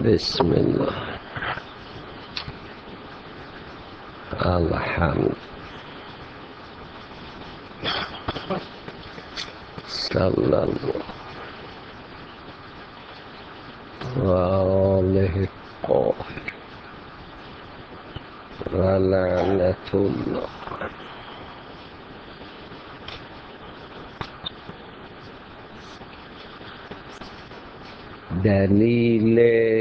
بسم الله. الحمد صلى الله وآله الطاهر ولعنة الله. دلیل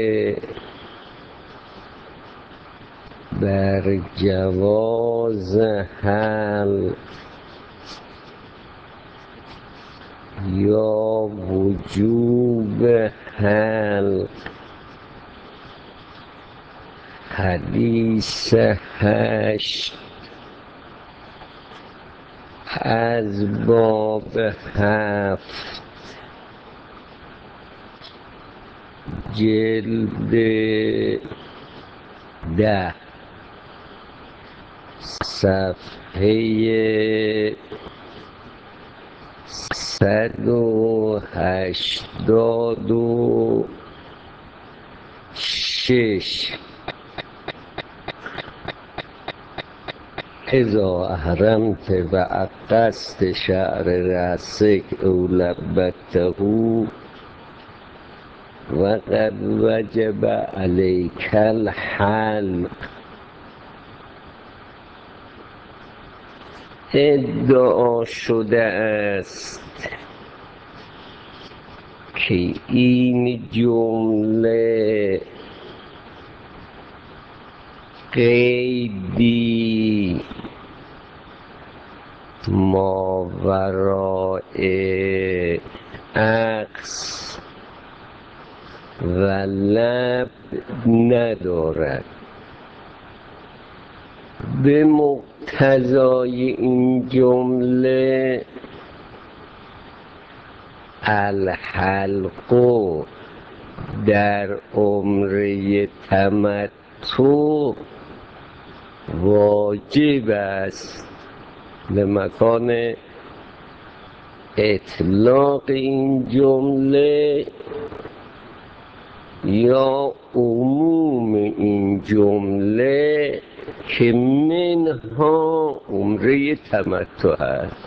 بر جواز حل یا وجوب حل حدیث 8 از باب 7 جلد 10 صفحه 186. اذا احرمت و عقصت شعر رأسک او لبته و قد وجب علیک الحلق. ادعا شده است که این جمله قیدی ماوراء عکس و لب ندارد. به مقتضای این جمله الحلق در عمره تمتع واجب است. لمکان اطلاق این جمله یا عموم این جمله که منها عمره تمتع است.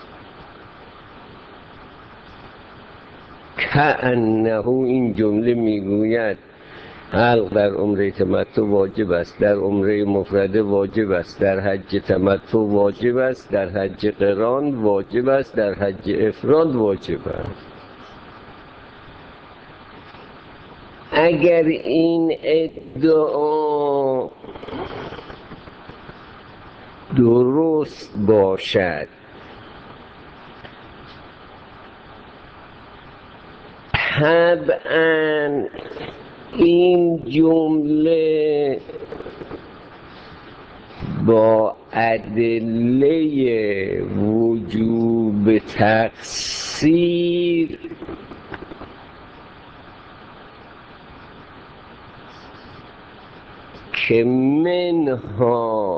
کأنه این جمله میگوید حلق در عمره تمتع واجب است، در عمره مفرده واجب است، در حج تمتع واجب است، در حج قران واجب است، در حج افراد واجب است. اگر این ادعا درست باشد طبعاً این جمله با ادله وجوب تقصیر که منها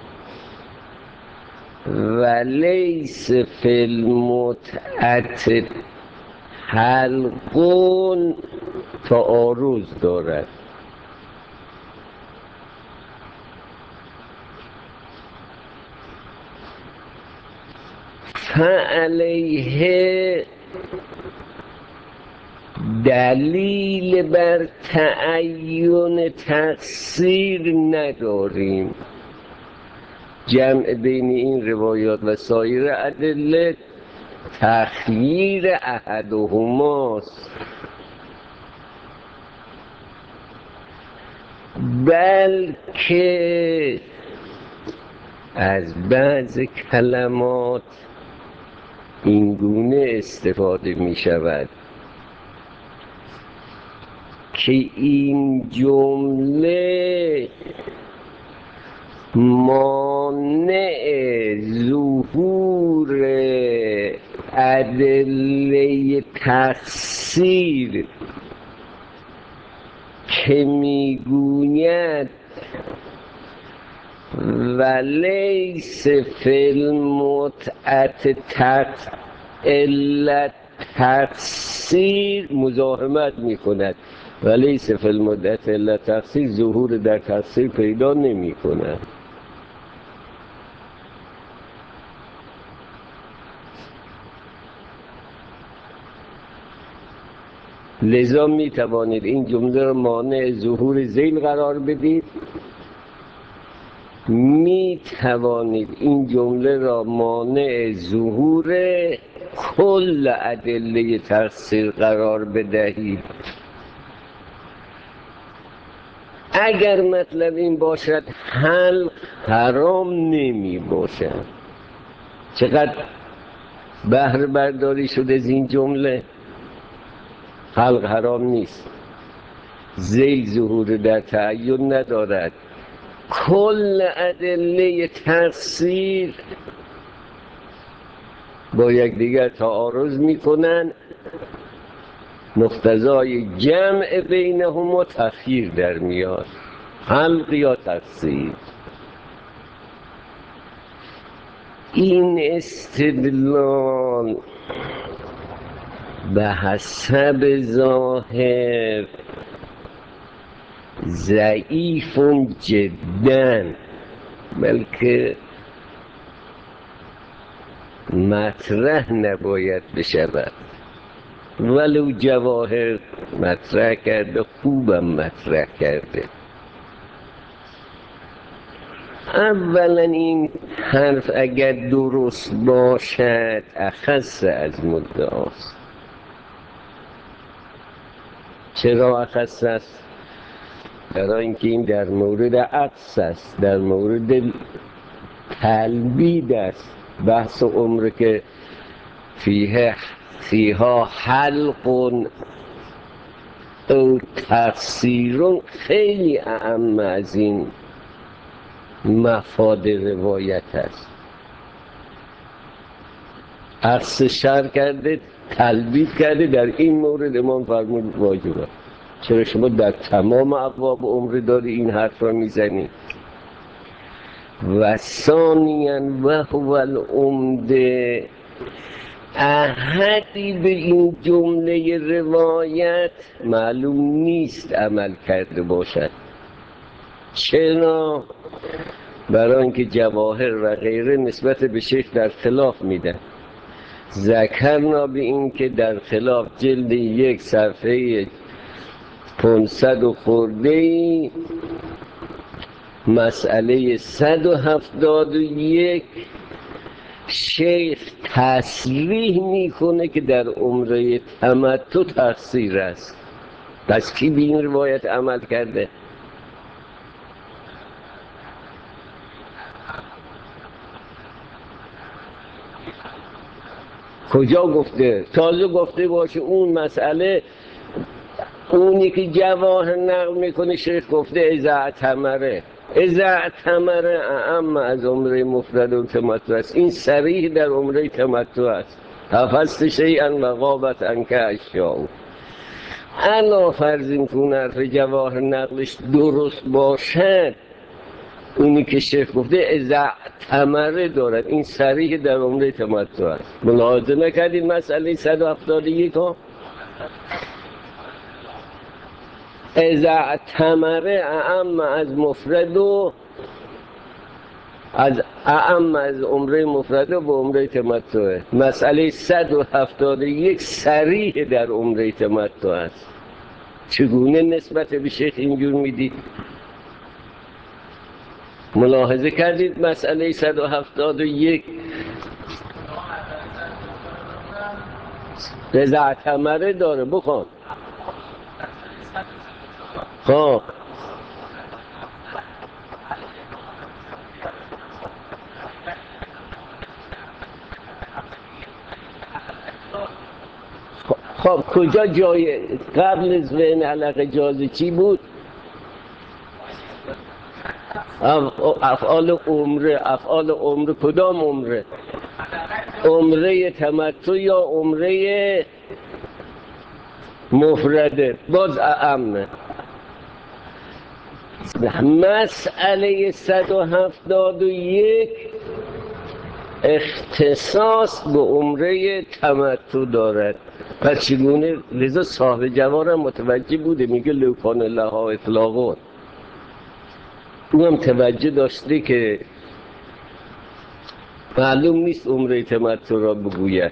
ولیس فی المتعة حلقون تعارض دارد. فعلیه دلیل بر تعین تقصیر نداریم. جمع بین این روایات و سایر ادله تخییر احدهماست، بلکه از بعض کلمات اینگونه استفاده می شود که این جمله مانع ظهور ادله تقصیر که میگوید ولیس فی المتعة الا تقصیر مزاحمت میکند ولی فی المدت الا تقصیر، ظهور در تقصیر پیدا نمی کنند. لذا می توانید این جمله را مانع ظهور ذیل قرار بدید، می توانید این جمله را مانع ظهور کل ادله تقصیر قرار بدهید. اگر مطلب این باشد حلق حرام نمی باشد. چقدر بهره برداری شده از این جمله؟ حلق حرام نیست، ذیل ظهور در تعین ندارد، کل ادله تقصیر با یکدیگر تعارض میکنن، مقتضای جمع بینهم و تخییر در میاد، حلق یا تقصیر. این استدلال به حسب ظاهر ضعیف جدا، بلکه مطرح نباید بشود. ولو جواهر مطرح کرده، خوبم مطرح کرده. اولا این حرف اگر درست باشد اخص از مدعاست. چرا اخص است؟ برای اینکه این در مورد عکس است، در مورد تلبید است. بحث عمر که فیها حلق او تقصیر خیلی اعم از این مفاد روایت است. عکس شر کرده، تلبید کرده، در این مورد امام فرمود واجبه. چرا شما در تمام ابواب عمر داری این حرف را میزنی؟ و ثانیاً و هو العمده، احدی به این جمله روایت معلوم نیست عمل کرده باشد. چرا؟ برای اینکه جواهر و غیره نسبت به شیخ در خلاف میدن. ذکرنا به این که در خلاف جلد 1 صفحه 500 و خورده مسئله 171 شیخ تصریح میکنه که در عمره تمتع تقصیر است. پس کی به این روایت عمل کرده؟ کجا گفته؟ تازه گفته باشه اون مسئله، اونی که جواهر نقل میکنه شیخ گفته اذا اعتمره اعم از عمره مفرد و تمتع است. این صریح در عمره تمتع است. حفظت شیئا و غابت عنک اشیاء. الا فرض این که حرف جواهر نقلش درست باشد، اونی که شیخ گفته اذا اعتمره دارد، این صریح در عمره تمتع است. ملاحظه نکردید مسئله 171 ها؟ اذا اعتمره اعم از مفرد و اعم از عمره مفرد و عمره تمتع. مسئله 171 صریح در عمره تمتع است. چگونه نسبت به شیخ اینجور میدید؟ ملاحظه کردید مسئله 171 اذا اعتمره داره. بخوان خب خب کجا جای قبل از ذهن علقه جازی چی بود؟ افعال عمره کدام عمره؟ عمره تمتع یا عمره مفرده؟ باز اعمه. مسئله 171 اختصاص به عمره تمتع دارد. پس چگونه؟ لذا صاحب جوارم متوجه بوده، میگه لوکان لها اطلاقون، او هم توجه داشته که معلوم نیست عمره تمتع را بگوید.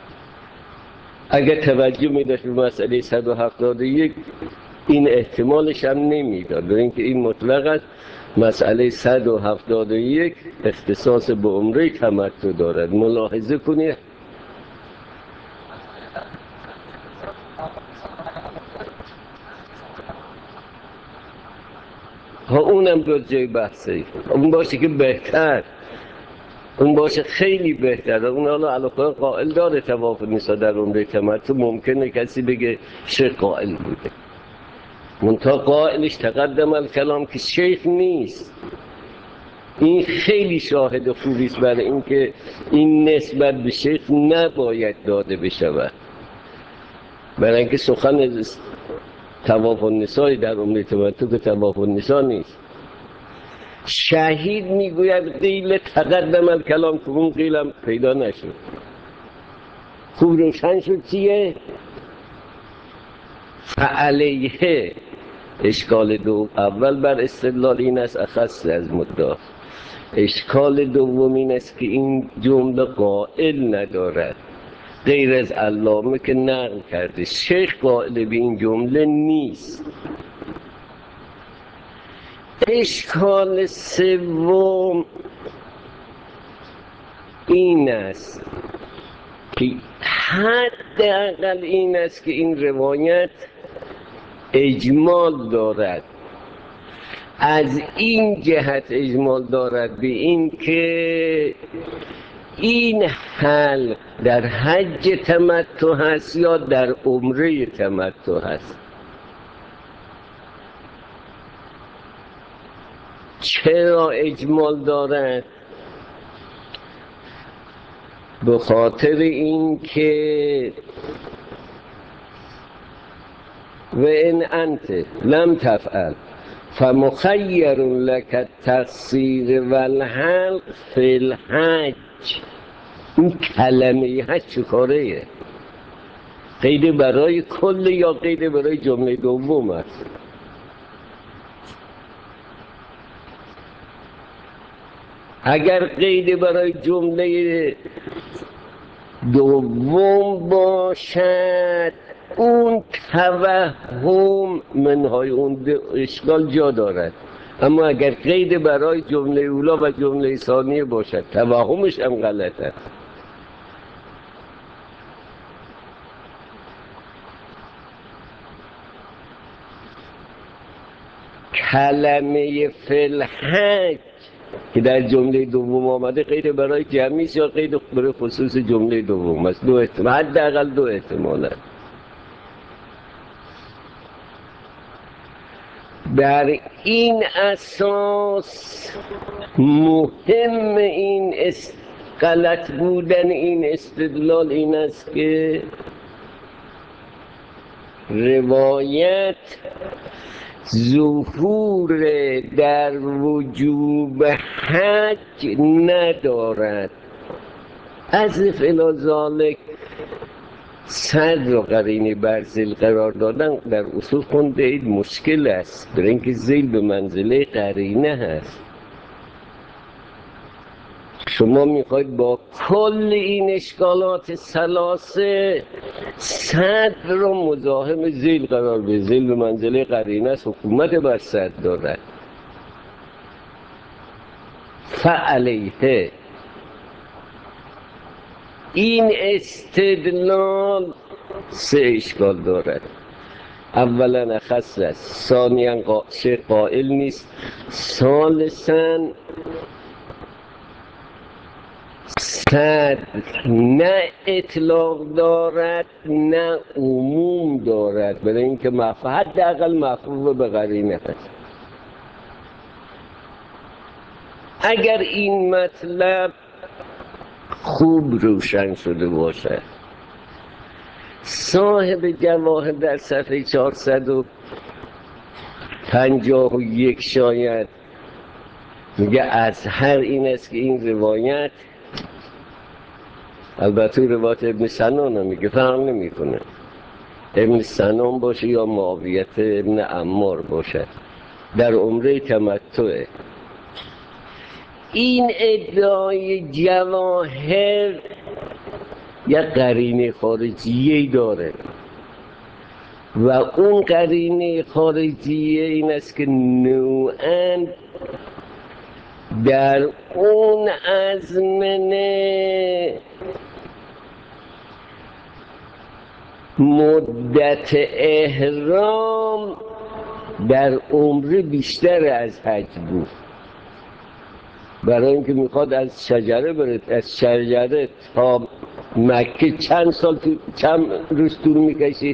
اگر توجه میداشت به مسئله 171 این احتمالش هم نمیداد، برای اینکه این مطلق است. مسئله 171 اختصاص به عمره تمتع دارد. ملاحظه کنید ها، اونم دو جای بحثه، اون باشه که بهتر، اون باشه خیلی بهتره. اون حالا علاقه قائل داره طواف النساء در عمره تمتع، ممکنه کسی بگه شیخ قائل بوده، منتها قائلش تقدم الکلام که شیخ نیست. این خیلی شاهد خوبی است برای اینکه این نسبت به شیخ نباید داده بشود، برای اینکه سخن طواف النساء در عمره تمتع که طواف النساء نیست. شهید میگوید قیل تقدم الکلام، که اون قیلم پیدا نشد. خوب روشن شد چیه؟ فعلیه اشکال دو اول بر استدلال این است اخص از مدعا. اشکال دوم این است که این جمله قائل ندارد غیر از علامه که نقل کرده. شیخ قائل به این جمله نیست. اشکال سوم این است که حداقل این است که این روایت اجمال دارد. از این جهت اجمال دارد به این که این حل در حج تمتع هست یا در عمره تمتع هست. چرا اجمال دارد؟ به خاطر این که و ان انت لم تفعل فمخیر لك التقصیر والحلق فی الحج. این کلمه حج چه کاره؟ قید برای کل یا قید برای جمله دوم است؟ اگر قید برای جمله دوم باشد اون توهم منهای اون اشکال جا دارد، اما اگر قید برای جمله اولا و جمله ثانیه باشد توهمش هم غلط است. کلمه فی الحج که در جمله دوم آمده قید برای جمعی است یا قید برای خصوص جمله دوم است؟ دو احتمال، حداقل دو احتمال است. بر این اساس مهم این غلط بودن این استدلال این است که روایت ظهور در وجوب حج ندارد. از الی ذالک صد را قرینه بر ذیل قرار دادن در اصول خونده اید مشکل است، برای اینکه ذیل به منزله قرینه هست. شما میخواید با کل این اشکالات ثلاثه صد را مزاحم ذیل قرار بدید. ذیل به منزله قرینه است، حکومت بر صد دارد. فعلیه این استدلال سه اشکال دارد. اولا اخص است، ثانیا شیخ قائل نیست، ثالثا صد نه اطلاق دارد نه عموم دارد، برای اینکه حداقل مفهوم به قرینه هست. اگر این مطلب خوب روشن شده باشد، صاحب جواهر در صفحه 451 شاید میگه از هر این است که این روایت البته روایت ابن سنان هم میگه فرق نمیکنه، ابن سنان باشه یا معاویت ابن عمار باشه، در عمره تمتعه. این ادعای جواهر یک قرینه خارجیه‌ای داره و اون قرینه خارجیه این است که نوعاً در اون ازمنه مدت احرام در عمره بیشتر از حج بود، برای اینکه میخواد از شجره بره، از شجره تا مکه چند روز طول میکشید؟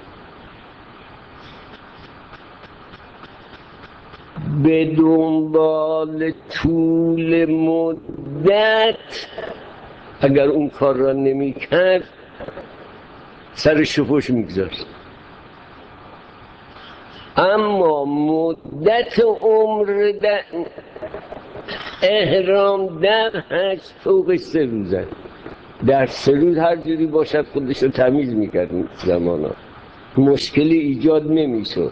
به دنبال طول مدت اگر اون کار را نمیکرد سر شپوش میگذاشت. اما مدت عمر در احرام در حج فوق 3 روزه، در 3 روز هر جوری باشد خودش رو تمیز میکرد. این زمان ها مشکلی ایجاد نمیشد.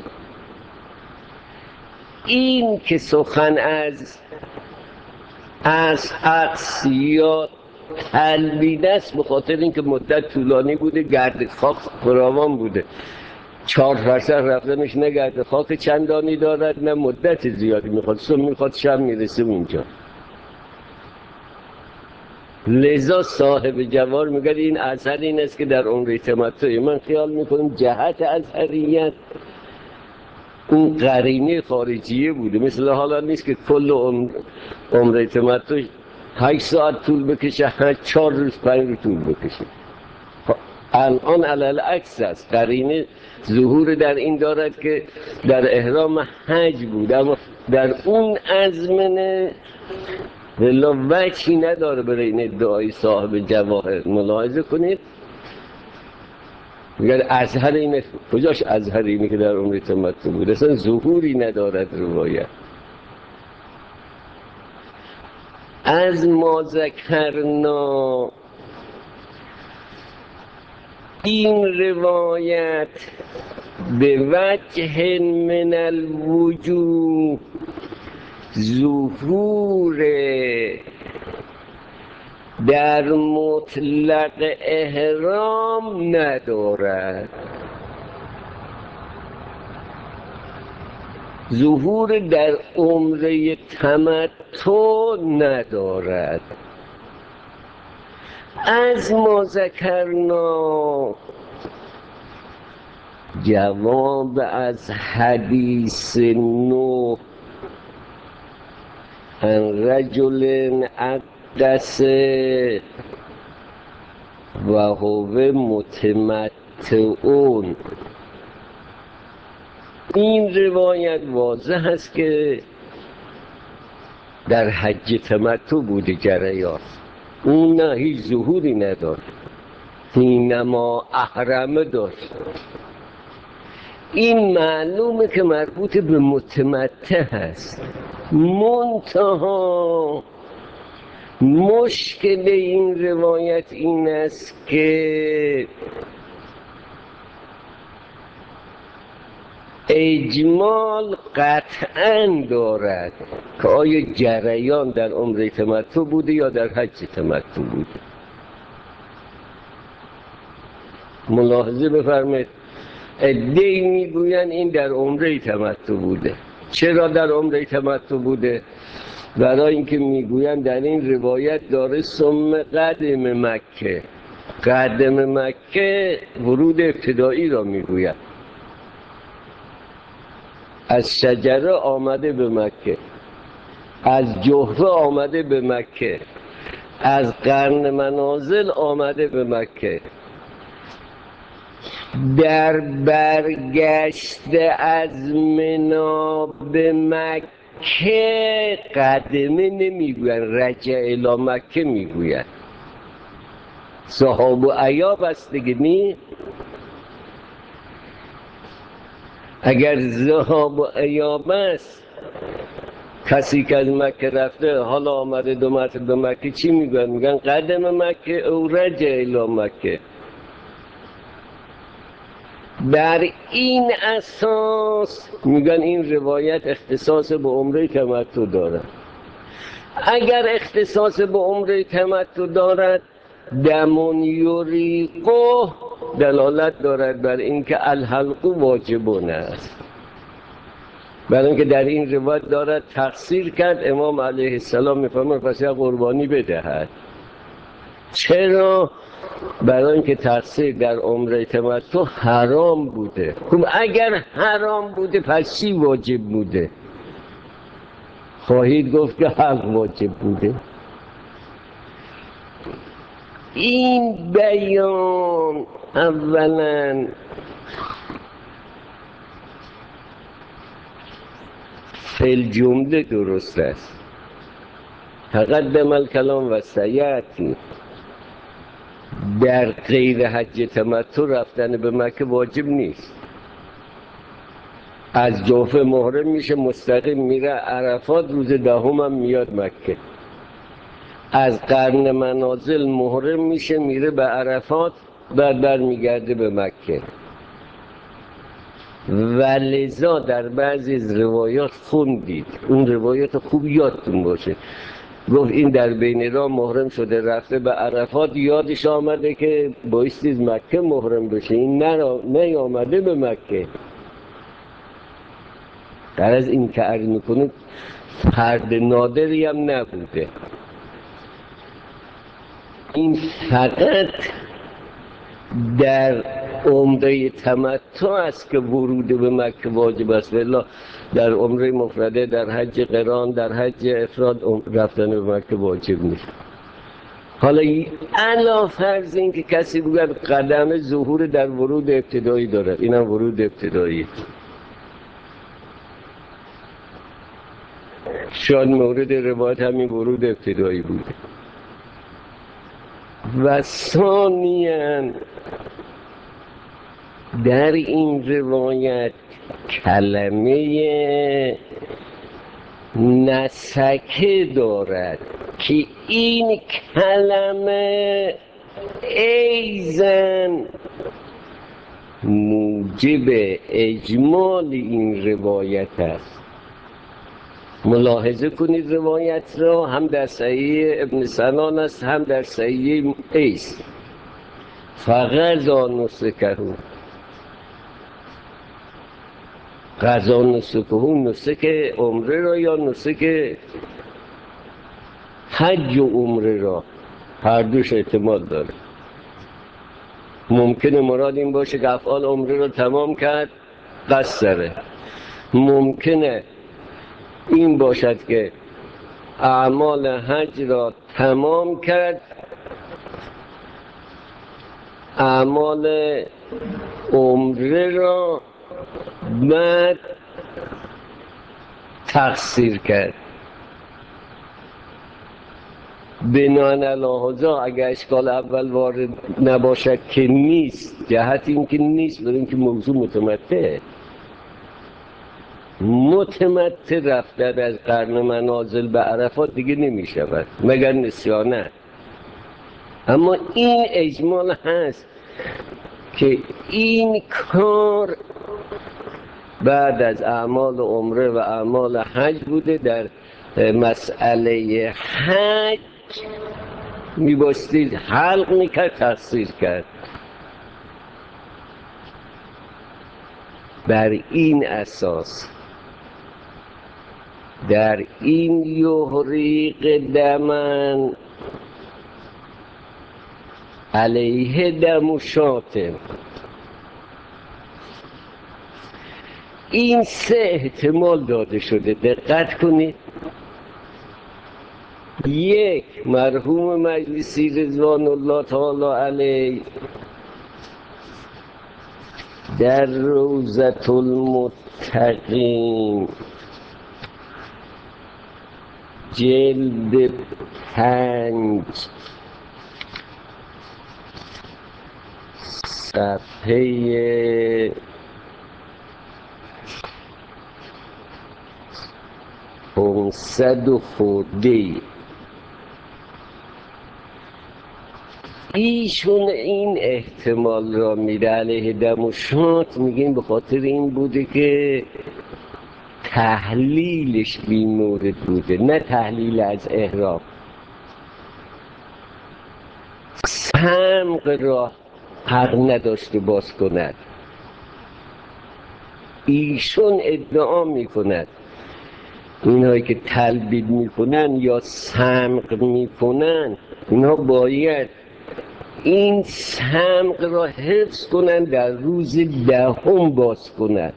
این که سخن از عطس یا تلبید است به خاطر اینکه مدت طولانی بوده، گرد خاک فراوان بوده، 4 فرسخ رفتنش نه گرد خاک چندانی دارد نه مدت زیادی میخواد، میخواد شب میرسه اونجا. لذا صاحب جوار میگه این اثر این است که در عمره تمتع من خیال میکنم جهت اثریت اون قرینه خارجیه بوده. مثل حالا نیست که کل عمره تمتع 8 ساعت طول بکشه، 4 روز 5 روز طول بکشه. الان علل عکس است، قرینه ظهور در این دارد که در احرام حج بود، اما در اون ازمنه ولا وجهی نداره برای این ادعای صاحب جواهر. ملاحظه کنید میگه ازهر اینه، کجاش ازهر اینه که در عمر تمتع بود؟ اصلا ظهوری ندارد روایت. از ما ذکرنا این روایت به وجه من الوجوه ظهور در مطلق احرام ندارد، ظهور در عمره تمتع ندارد. از ما ذکرنا جواب از حدیث 9 عن رجل عقس و هو متمتعون. این روایت واضح است که در حج تمتع بوده جریان، اون نه هیچ ظهوری نداشت، حینما احرمه داشت. این معلومه که مربوط به متمتع هست. منتها مشکل این روایت این است که اجمال قطعاً دارد که آیا جریان در عمره تمتع بوده یا در حج تمتع بوده. ملاحظه بفرمایید، عده‌ای میگویند این در عمره تمتع بوده. چرا در عمره تمتع بوده؟ برای اینکه میگویند در این روایت داره ثم قدم مکه، قدم مکه ورود ابتدایی را میگوید، از شجره آمده به مکه، از جحفه آمده به مکه، از قرن منازل آمده به مکه. در برگشت از منا به مکه قدمه نمیگوید، رجع الی مکه میگوید. صحاب و ایاب است دیگه، نی؟ اگر ذهاب و ایاب است کسی که از مکه رفته حالا آمده دو مرتبه به مکه چی میگن؟ میگن قدم مکه او رجع الی مکه. بر این اساس میگن این روایت اختصاص به عمره تمتع دارد. اگر اختصاص به عمره تمتع دارد دمون یریقه دلالت دارد بر اینکه الحلق واجبون است، برای اینکه در این روایت دارد تقصیر کرد. امام علیه السلام میفرماید پس یک قربانی بدهد. چرا؟ برای اینکه تقصیر در عمره تمتع حرام بوده. خب اگر حرام بوده پس چی واجب بوده؟ خواهید گفت که حق واجب بوده. این بیان اولا فی الجمله درست است. تقدم الکلام و سیأتی. در غیر حج تمتع رفتن به مکه واجب نیست. از جوفه محرم میشه مستقیم میره عرفات، روز دهم هم میاد مکه. از قرن منازل محرم میشه میره به عرفات، بعد برمیگرده به مکه. و لذا در بعضی از روایات خوندید، اون روایات خوب یادتون باشه، گفت این در بین راه محرم شده رفته به عرفات، یادش آمده که بایستی از مکه محرم بشه، این نیامده به مکه. در از این که عرض میکنه فرد نادری هم نبوده. این فقط در عمره تمتع است که ورود به مکه واجب است، ولی در عمره مفرده، در حج قران، در حج افراد رفتن به مکه واجب نیست. حالا علا فرض این که کسی بگه قدم ظهور در ورود ابتدایی دارد، اینم ورود ابتدایی، شاید مورد روایت همین ورود ابتدایی بوده. و ثانیاً در این روایت کلمه نسکه دارد که این کلمه ایزن موجب اجمال این روایت است. ملاحظه کنید روایت را، هم در صحیح ابن سنان است هم در صحیح ایس. فغزا نسکه، غزا نسکه، نسک عمره را یا نسک حج و عمره را، هر دوش احتمال داره. ممکنه مراد این باشه که افعال عمره را تمام کرد قصره، ممکنه این باشد که اعمال حج را تمام کرد، اعمال عمره را بعد تقصیر کرد. بناهن علی‌هذا اگر اشکال اول وارد نباشد که نیست، جهت این که نیست، برای اینکه موضوع متمتع رفتن از قرن منازل به عرفات دیگه نمی شود مگر نسیانه. اما این اجمال هست که این کار بعد از اعمال عمره و اعمال حج بوده. در مسئله حج میباستید حلق میکرد، تقصیر کرد. بر این اساس در این یحریق دمن علیه دم شاتم، این سه احتمال داده شده. دقت کنید. یک، مرحوم مجلسی رضوان الله تعالی علیه در روضة المتقین جلد 5 صفحه 500 و خورده. ایشون این احتمال را میده علیه دموشات، میگیم به خاطر این بوده که تحلیلش بی‌مورد بوده، نه تحلیل از احرام. سمق را حق نداشته باز کند. ایشون ادعا میکند اینهایی که تلبید میکنن یا سمق میکنن، اینها باید این سمق را حفظ کنن، در روز 10 باز کنن.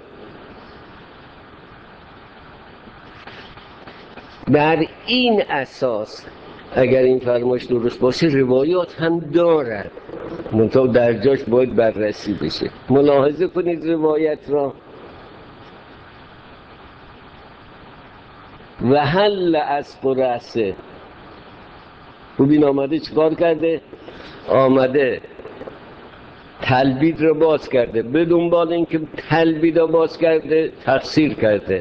بر این اساس اگر این فرمایش درست باشه روایات هم دارد، منتها در جاش باید بررسی بشه. ملاحظه کنید روایت را. و حل اسب و رأسه، ببین آمده چیکار کرده؟ آمده تلبید رو باز کرده، به دنبال اینکه تلبید رو باز کرده تفسیر کرده.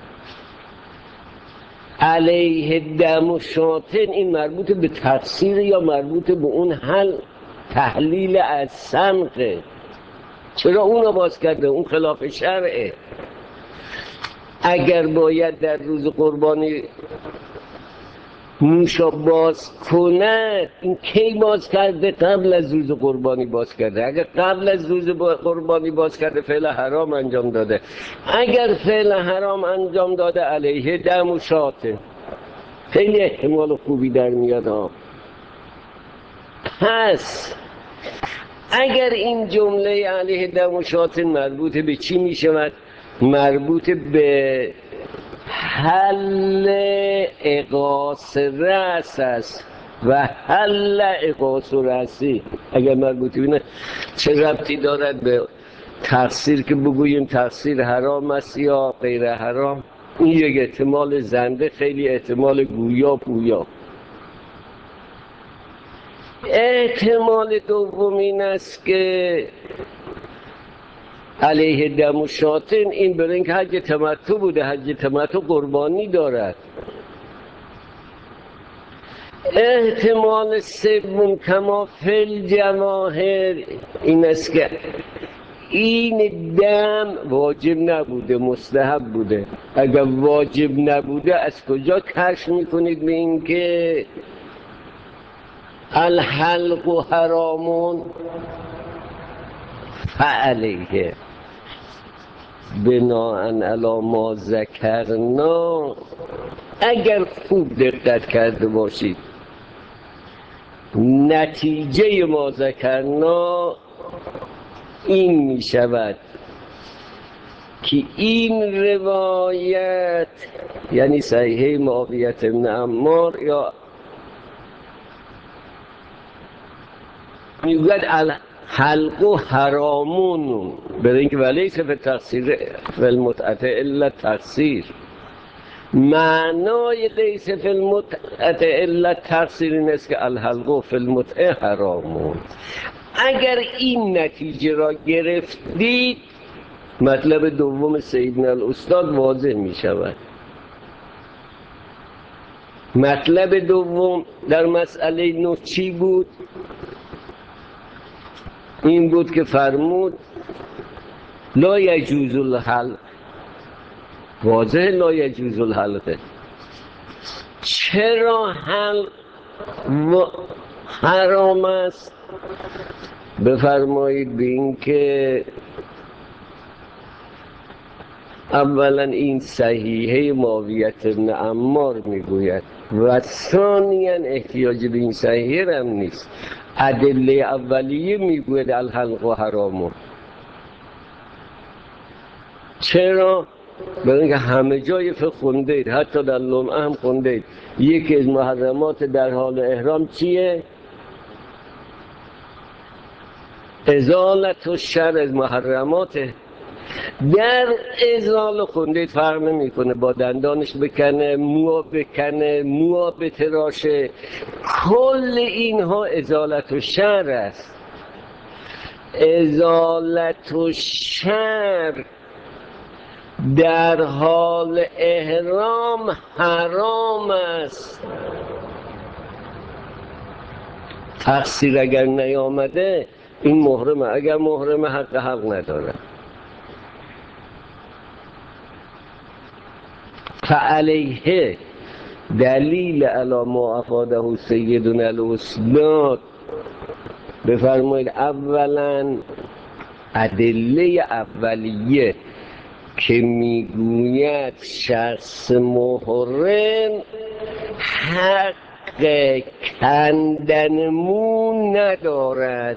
علیه دم و شاطن، این مربوط به تفسیر یا مربوط به اون تحلیل از سمقه؟ چرا اونو باز کرده؟ اون خلاف شرعه. اگر باید در روز قربانی موشا باز کند، این کی باز کرده؟ قبل از روز قربانی باز کرده. اگر قبل از روز قربانی باز کرده فعل حرام انجام داده. اگر فعل حرام انجام داده علیه دم و شاطن. خیلی احتمال خوبی در میاد ها. پس اگر این جمله علیه دم و شاطن مربوط به چی می شود؟ مربوط به حل اقاس رأس است و حل اقاس رأسی. اگر مربوط بینه چه ربطی دارد به تفسیر که بگوییم تفسیر حرام است یا غیر حرام؟ این یک احتمال زنده، خیلی احتمال گویا پویا. احتمال دوم این است که علیه دم و شاطن این برای اینکه حج تمتع بوده، حج تمتع قربانی دارد. احتمال سوم کما فی الجواهر این است که این دم واجب نبوده، مستحب بوده. اگر واجب نبوده از کجا کشف میکنید به این که الحلق حرامون فعلیه بناءً علی ما ذکرنا؟ اگر خوب دقت کرده باشید نتیجه ما ذکرنا این می شود که این روایت، یعنی صحیحه معاویه بن عمار، یا میگوید الحلق حرامون، برای اینکه ولیس فی التقصیر فی المتعة الا تقصیر. معنای لیس فی المتعة الا تقصیر این است که الحلق فی المتعة حرامون. اگر این نتیجه را گرفتید مطلب دوم سیدنا الاستاد واضح می شود. مطلب دوم در مسئله نه چی بود؟ این بود که فرمود لا یجوز الحلق. واضح لا یجوز الحلق. چرا حلق حرام است؟ بفرمایید به این که اولا این صحیحه معاویه بن عمار میگوید و ثانیا احتیاج به این صحیحه هم نیست. ادله اولیه میگوید الحلق حرامون. چرا؟ برای اینکه همه جای فقه خوندید، حتی در لمعه هم خوندید، یکی از محرمات در حال احرام چیه؟ ازالت الشر از محرماته. در ازاله خوندید فرق نمیکنه با دندانش بکنه، موها بتراشه، کل اینها ازالت الشر است. ازالت الشر در حال احرام حرام است. تقصیر اگر نیامده این محرمه، اگر محرمه حق حق نداره. فعلیه دلیل علی ما افاده سیدنا الاسناد، بفرمایید اولا ادله اولیه که میگوید شخص محرم حق کندن مو ندارد،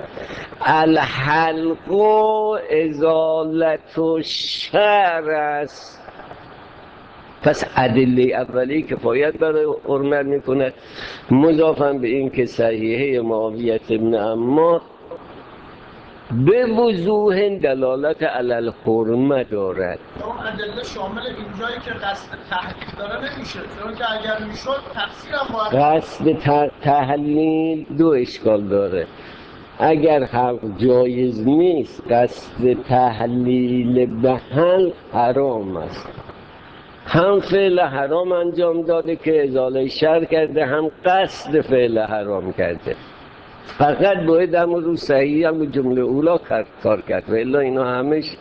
الحلق و ازالت و شعر است. پس ادله اولیه کفایت برای حرمت میکند، مضافاً به این که صحیحه معاویه بن عمار به وضوح دلالت علی الحرمه دارد. اون ادله شامل اینجایی که قصد تحلیل داره نمیشه، چون که اگر میشد تفسیر هم باید قصد تحلیل دو اشکال داره. اگر حلق جایز نیست، قصد تحلیل به حلق حرام است. هم فعل حرام انجام داده که ازاله شر کرده، هم قصد فعل حرام کرده. فقط باید هم رو صحیح هم جمله اولا کار کرد و الا اینا همش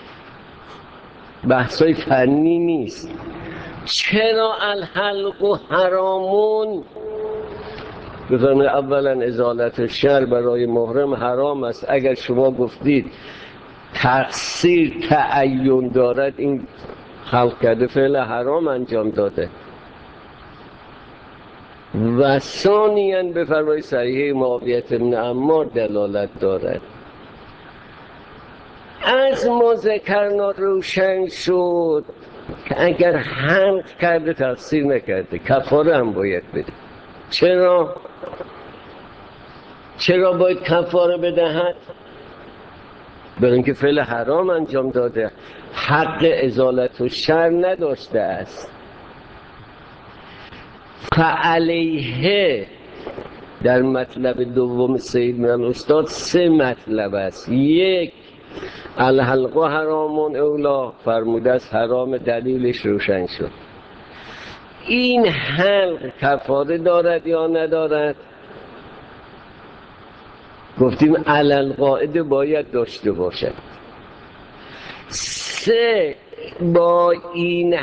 بحثای فنی نیست. چرا الحلق و حرامون؟ بفرمایید اولا ازالت شر برای محرم حرام است. اگر شما گفتید تقصیر تعین دارد، این خلق کرده فعل حرام انجام داده. و ثانیاً بفرمایید صحیحه معاویه بن عمار دلالت دارد. از ما ذکرنا روشن شد که اگر حلق کرده تقصیر نکرده، کفاره هم باید بده. چرا باید کفاره بدهد؟ برای اینکه فعل حرام انجام داده، حق ازالت و شر نداشته است. فعلیه در مطلب دوم سیدنا الاستاد سه مطلب است. یک، الحلق و حرامون اولا، فرموده است حرام، دلیلش روشن شد. این حلق کفاره دارد یا ندارد؟ گفتیم علل قاعده باید داشته باشد. سه، با این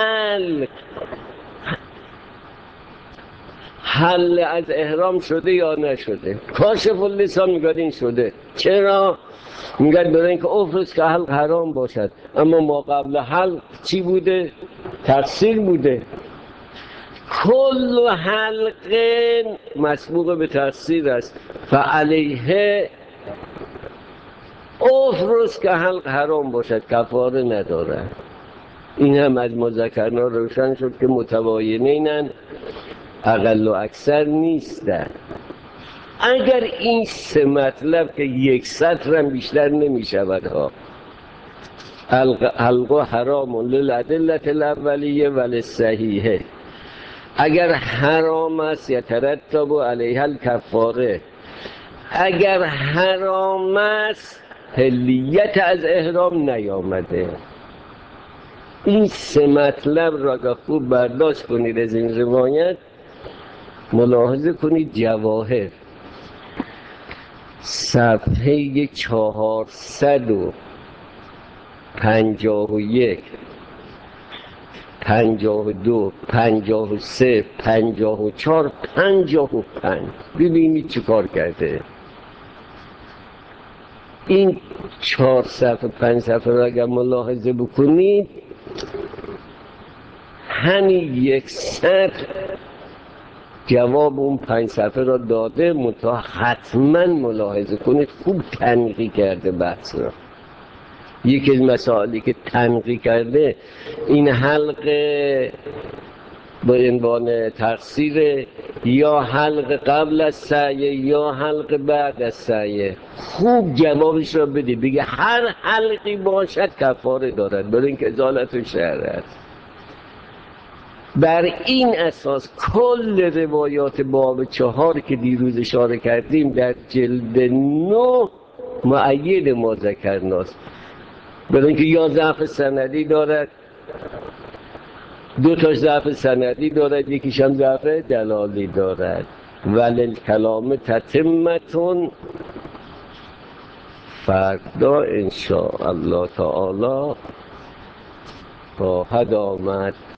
حل از احرام شده یا نشده؟ کاشف اللسان میگه این شده. چرا؟ میگه برای اینکه افرض که حلق حرام باشد اما ما قبل حلق چی بوده؟ تقصیر بوده. کل حلق مسبوق به تقصیر است. فعلیه افرض که حلق حرام باشد کفاره نداره. این هم از مذکرنا روشن شد که متباینینن، اقل و اکثر نیستن. اگر این سه مطلب که یک سطر هم بیشتر نمی شود ها، حلق حرام للعدلت الاولیه وللصحیحه، اگر حرام است یترتب علیها الکفاره، اگر حرام است حلیت از احرام نیامده. این سه مطلب را خوب برداشت کنید از این روایت. ملاحظه کنید جواهر صفحه 451 52 53 54 55 ببینید چی کار کرده. این 4 صفحه 5 صفحه را اگر ملاحظه بکنید، همین یک سطر جواب اون 5 صفحه را داده. منتها حتما ملاحظه کنید خوب تنقیح کرده بحث را. یکی از مسائلی که تنقیح کرده این حلقه با عنوان تقصیر یا حلق قبل از سعی یا حلق بعد از سعی. خوب جوابش را بده، بگه هر حلقی باشد کفاره دارد، برای اینکه ازالت و شعر است. بر این اساس کل روایات باب 4 که دیروز اشاره کردیم در جلد 9 مؤید ما ذکرناست. برای اینکه یا ضعف سندی دارد، دو تاش ضعف سندی دارد، یکیش هم ضعف دلالی دارد. وللکلام تتمتون. فردا انشاءالله تعالی خواهد آمد